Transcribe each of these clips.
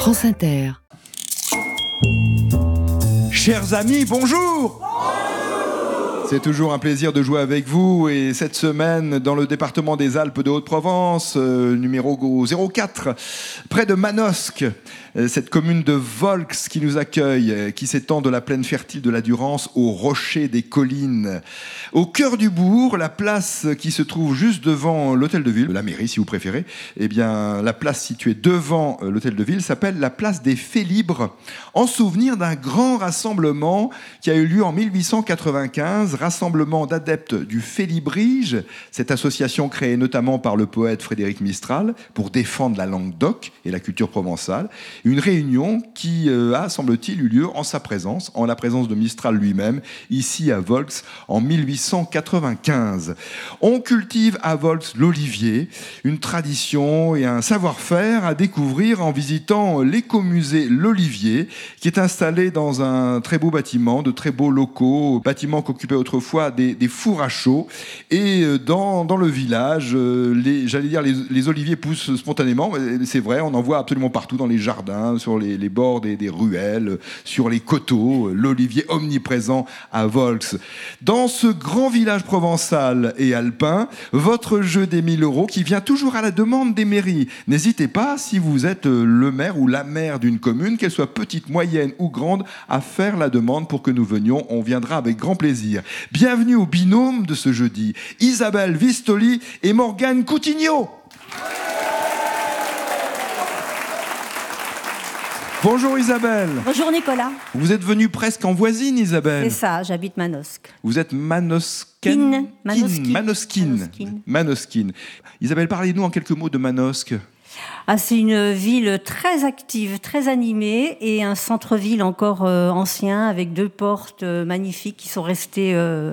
France Inter. Chers amis, bonjour! C'est toujours un plaisir de jouer avec vous et cette semaine dans le département des Alpes de Haute-Provence, numéro 04, près de Manosque, cette commune de Volx qui nous accueille, qui s'étend de la plaine fertile de la Durance au rocher des collines. Au cœur du bourg, la place qui se trouve juste devant l'hôtel de ville, la mairie si vous préférez, eh bien la place située devant l'hôtel de ville s'appelle la place des Fées Libres, en souvenir d'un grand rassemblement qui a eu lieu en 1895, rassemblement d'adeptes du Félibrige, cette association créée notamment par le poète Frédéric Mistral pour défendre la langue d'oc et la culture provençale. Une réunion qui a, semble-t-il, eu lieu en sa présence, en la présence de Mistral lui-même, ici à Volx en 1895. On cultive à Volx l'olivier, une tradition et un savoir-faire à découvrir en visitant l'écomusée L'Olivier, qui est installé dans un très beau bâtiment, de très beaux locaux, bâtiment qu'occupaient autrefois des fours à chaud. Et dans le village, les oliviers poussent spontanément. C'est vrai, on en voit absolument partout dans les jardins, sur les bords des ruelles, sur les coteaux. L'olivier omniprésent à Volx. Dans ce grand village provençal et alpin, votre jeu des 1000 € qui vient toujours à la demande des mairies. N'hésitez pas, si vous êtes le maire ou la maire d'une commune, qu'elle soit petite, moyenne ou grande, à faire la demande pour que nous venions. On viendra avec grand plaisir. Bienvenue au binôme de ce jeudi, Isabelle Vistoli et Morgane Coutinho. Bonjour Isabelle. Bonjour Nicolas. Vous êtes venue presque en voisine, Isabelle. C'est ça, j'habite Manosque. Vous êtes Manosquine. Manosquine. Isabelle, parlez-nous en quelques mots de Manosque. C'est une ville très active, très animée et un centre-ville encore ancien avec 2 portes magnifiques qui sont restées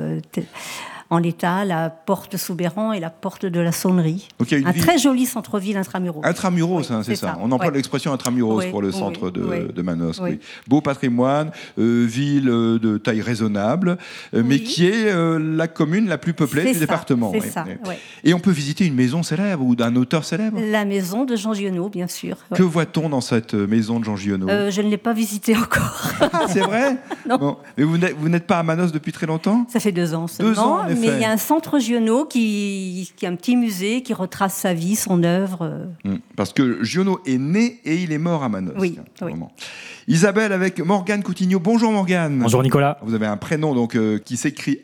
en l'état, la porte Soubéran et la porte de la Saunerie. Okay, très joli centre-ville intramuros. Intramuros, oui, c'est ça. On emploie l'expression intramuros pour le centre de Manosque. Oui. Beau patrimoine, ville de taille raisonnable, mais qui est la commune la plus peuplée du département. C'est ça. Et on peut visiter une maison célèbre ou d'un auteur célèbre. La maison de Jean Giono, bien sûr. Que voit-on dans cette maison de Jean Giono? Je ne l'ai pas visitée encore. Ah, c'est vrai? Non. Bon. Mais vous n'êtes pas à Manosque depuis très longtemps? Ça fait 2 ans seulement. 2 ans, en effet. Mais il y a un centre Giono qui est un petit musée qui retrace sa vie, son œuvre. Parce que Giono est né et il est mort à Manosque. Oui. Isabelle avec Morgane Coutinho. Bonjour Morgane. Bonjour Nicolas. Vous avez un prénom donc, qui s'écrit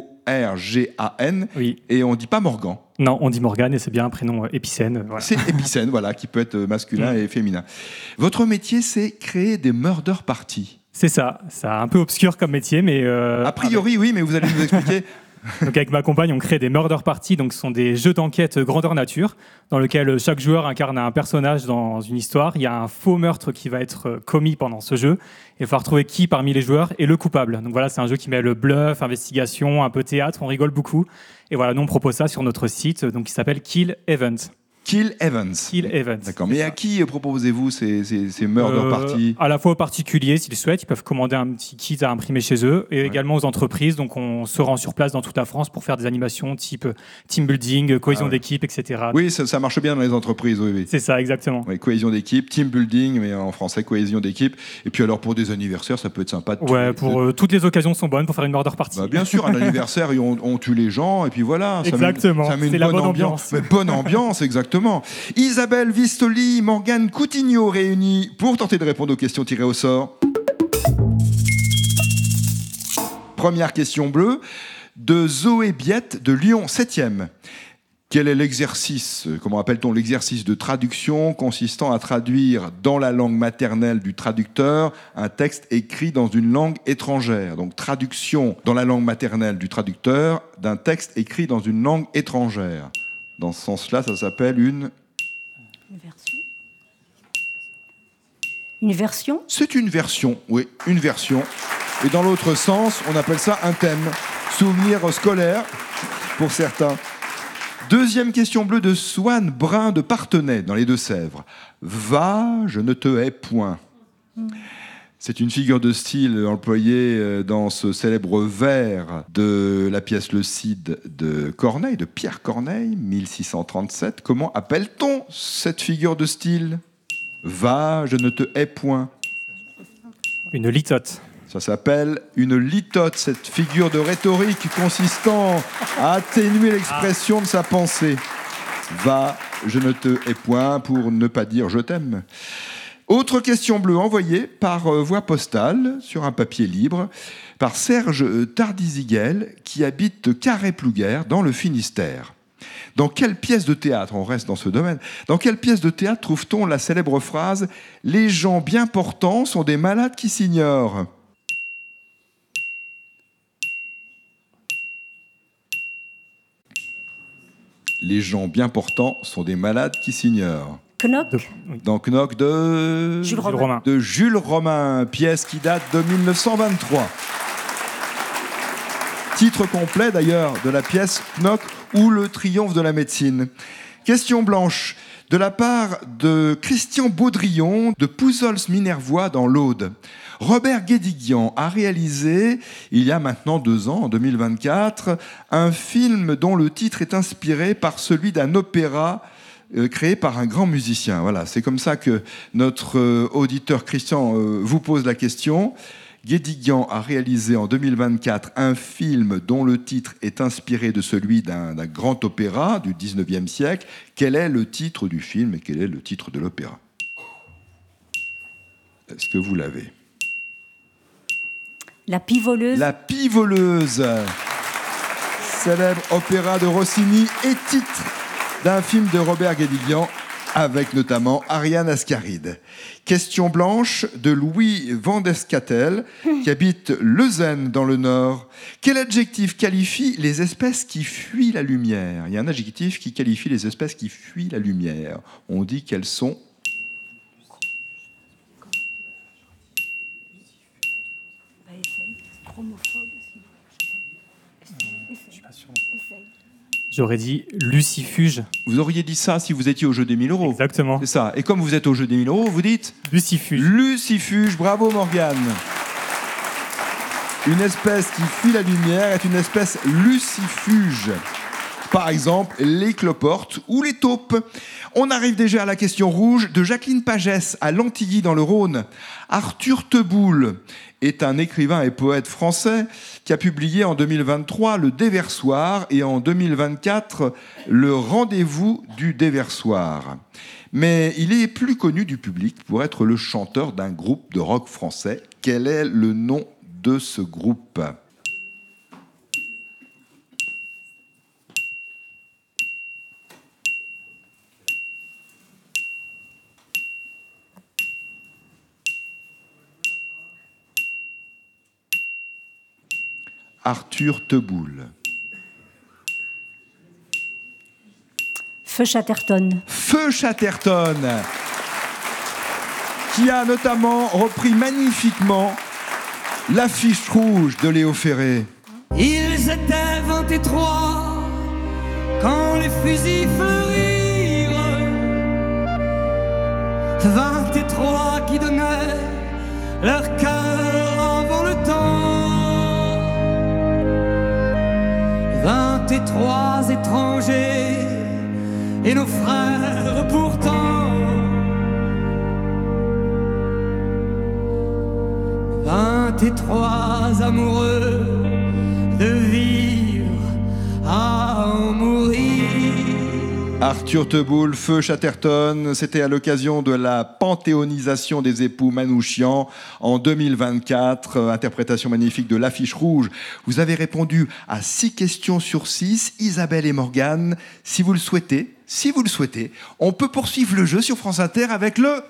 Morgan. Oui. Et on ne dit pas Morgan. Non, on dit Morgane et c'est bien un prénom épicène. Voilà. C'est épicène, voilà, qui peut être masculin et féminin. Votre métier, c'est créer des murder parties. C'est ça. C'est un peu obscur comme métier, mais... A priori, oui, mais vous allez nous expliquer... Donc avec ma compagne, on crée des murder parties, donc ce sont des jeux d'enquête grandeur nature, dans lesquels chaque joueur incarne un personnage dans une histoire. Il y a un faux meurtre qui va être commis pendant ce jeu, et il va falloir trouver qui parmi les joueurs est le coupable. Donc voilà, c'est un jeu qui mêle bluff, investigation, un peu théâtre, on rigole beaucoup. Et voilà, nous on propose ça sur notre site, donc qui s'appelle Kill Events. Kill Events. D'accord. Mais à qui proposez-vous ces murder parties? À la fois aux particuliers, s'ils souhaitent, ils peuvent commander un petit kit à imprimer chez eux, et également aux entreprises. Donc on se rend sur place dans toute la France pour faire des animations type team building, cohésion d'équipe, etc. Oui, ça marche bien dans les entreprises, oui. C'est ça, exactement. Oui, cohésion d'équipe, team building, mais en français, cohésion d'équipe. Et puis alors pour des anniversaires, ça peut être sympa. Toutes les occasions sont bonnes pour faire une murder party. Bien sûr, un anniversaire, on tue les gens, et puis voilà. Exactement, ça met une c'est la bonne ambiance. Mais bonne ambiance, exactement. Isabelle Vistoli, Morgane Coutinho réunis pour tenter de répondre aux questions tirées au sort. Première question bleue de Zoé Biette de Lyon 7e. Quel est l'exercice, comment appelle-t-on l'exercice de traduction consistant à traduire dans la langue maternelle du traducteur un texte écrit dans une langue étrangère? Donc traduction dans la langue maternelle du traducteur d'un texte écrit dans une langue étrangère. Dans ce sens-là, ça s'appelle une version. Une version? C'est une version, oui, une version. Et dans l'autre sens, on appelle ça un thème. Souvenir scolaire, pour certains. Deuxième question bleue de Swann Brun de Parthenay, dans les Deux-Sèvres. Va, je ne te hais point. C'est une figure de style employée dans ce célèbre vers de la pièce Le Cid de Corneille, de Pierre Corneille, 1637. Comment appelle-t-on cette figure de style ? Va, je ne te hais point. Une litote. Ça s'appelle une litote, cette figure de rhétorique consistant à atténuer l'expression de sa pensée. Va, je ne te hais point, pour ne pas dire je t'aime. Autre question bleue envoyée par voie postale sur un papier libre par Serge Tardiziguel qui habite Carré-Plouguer dans le Finistère. Dans quelle pièce de théâtre, on reste dans ce domaine, dans quelle pièce de théâtre trouve-t-on la célèbre phrase « Les gens bien portants sont des malades qui s'ignorent » ? Les gens bien portants sont des malades qui s'ignorent. Knock. Dans Knock de Jules Romain. De Jules Romain, pièce qui date de 1923. Titre complet d'ailleurs de la pièce Knock ou le triomphe de la médecine. Question blanche de la part de Christian Baudrillon de Pouzols-Minervois dans l'Aude. Robert Guédiguian a réalisé, il y a maintenant 2 ans, en 2024, un film dont le titre est inspiré par celui d'un opéra créé par un grand musicien. Voilà, c'est comme ça que notre auditeur Christian vous pose la question. Guédiguian a réalisé en 2024 un film dont le titre est inspiré de celui d'un grand opéra du 19e siècle. Quel est le titre du film et quel est le titre de l'opéra ? Est-ce que vous l'avez ? La Pivoleuse. La Pivoleuse, célèbre opéra de Rossini et titre d'un film de Robert Guédiguian avec notamment Ariane Ascaride. Question blanche de Louis Vandescatel qui habite Leuzen dans le Nord. Quel adjectif qualifie les espèces qui fuient la lumière ? Il y a un adjectif qui qualifie les espèces qui fuient la lumière. On dit qu'elles sont... J'aurais dit lucifuge. Vous auriez dit ça si vous étiez au jeu des 1000 euros. Exactement. C'est ça. Et comme vous êtes au jeu des 1000 euros, vous dites Lucifuge. Lucifuge. Bravo Morgane. Une espèce qui fuit la lumière est une espèce lucifuge. Par exemple, les cloportes ou les taupes. On arrive déjà à la question rouge de Jacqueline Pagès à Lantilly dans le Rhône. Arthur Teboul est un écrivain et poète français qui a publié en 2023 Le Déversoir et en 2024 Le Rendez-vous du Déversoir. Mais il est plus connu du public pour être le chanteur d'un groupe de rock français. Quel est le nom de ce groupe ? Arthur Teboul. Feu Chatterton. Feu Chatterton, qui a notamment repris magnifiquement l'affiche rouge de Léo Ferré. Ils étaient 23 quand les fusils fleurirent, 23 qui donnaient leur cœur avant le temps, 23 étrangers et nos frères pourtant, 23 amoureux de vivre à en mourir. Arthur Teboul, Feu Chatterton, c'était à l'occasion de la panthéonisation des époux Manouchian en 2024, interprétation magnifique de l'affiche rouge. Vous avez répondu à 6 questions sur 6, Isabelle et Morgane. Si vous le souhaitez, on peut poursuivre le jeu sur France Inter avec le...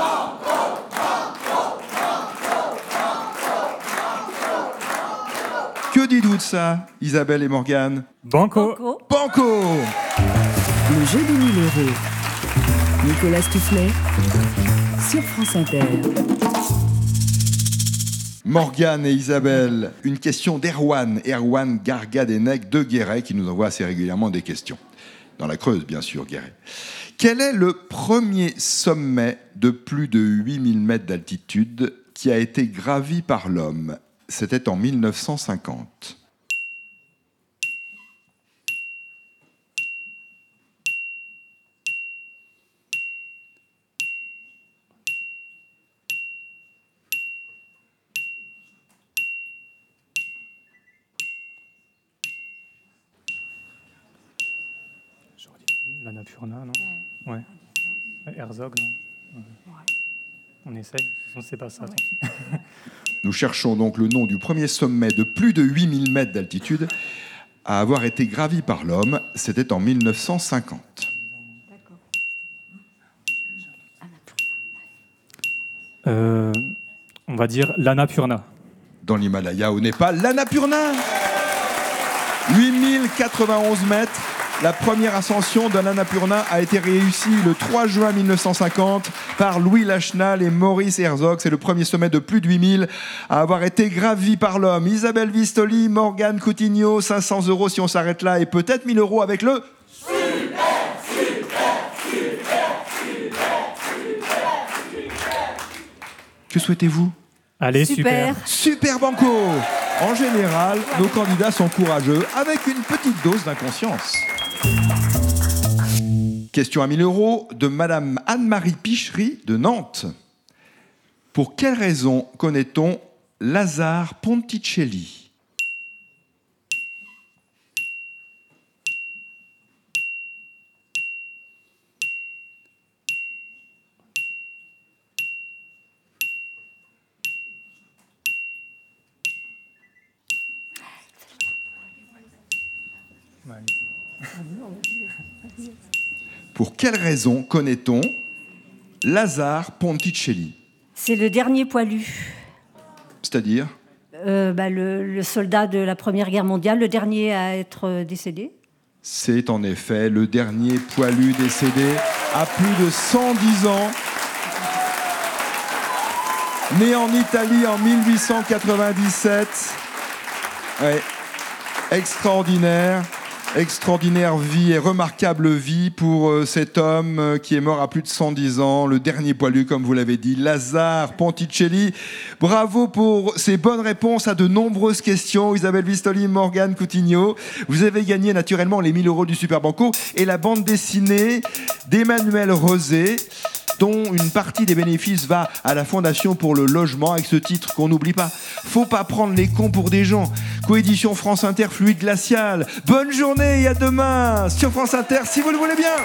Que dites-vous de ça, Isabelle et Morgane ? Banco. Banco. Banco! Le jeu des 1000 euros. Nicolas Stoufflet sur France Inter. Morgane et Isabelle, une question d'Erwan Gargadenec de Guéret, qui nous envoie assez régulièrement des questions. Dans la Creuse, bien sûr, Guéret. Quel est le premier sommet de plus de 8000 mètres d'altitude qui a été gravi par l'homme ? C'était en 1950. l'Annapurna, non? Ouais. Herzog, non? On essaye, on ne sait pas ça. Tant pis. Nous cherchons donc le nom du premier sommet de plus de 8000 mètres d'altitude à avoir été gravi par l'homme. C'était en 1950. On va dire l'Annapurna. Dans l'Himalaya, au Népal, l'Annapurna. 8091 mètres. La première ascension de l'Annapurna a été réussie le 3 juin 1950 par Louis Lachenal et Maurice Herzog. C'est le premier sommet de plus de 8000 à avoir été gravi par l'homme. Isabelle Vistoli, Morgane Coutinho, 500 € si on s'arrête là et peut-être 1000 € avec le... Que souhaitez-vous? Allez, super. Super banco. En général, nos candidats sont courageux avec une petite dose d'inconscience. Question à 1000 € de Madame Anne-Marie Pichery de Nantes. Pour quelle raison connaît-on Lazare Ponticelli? Pour quelle raison connaît-on Lazare Ponticelli? C'est le dernier poilu. C'est-à-dire? Le soldat de la Première Guerre mondiale, le dernier à être décédé. C'est en effet le dernier poilu décédé à plus de 110 ans. Né en Italie en 1897. Ouais. Extraordinaire vie et remarquable vie pour cet homme qui est mort à plus de 110 ans, le dernier poilu, comme vous l'avez dit, Lazare Ponticelli. Bravo pour ces bonnes réponses à de nombreuses questions, Isabelle Vistoli, Morgane Coutinho. Vous avez gagné naturellement les 1000 € du Super Banco et la bande dessinée d'Emmanuel Rosé, dont une partie des bénéfices va à la Fondation pour le logement, avec ce titre qu'on n'oublie pas. Faut pas prendre les cons pour des gens. Coédition France Inter, Fluide Glacial. Bonne journée et à demain sur France Inter, si vous le voulez bien.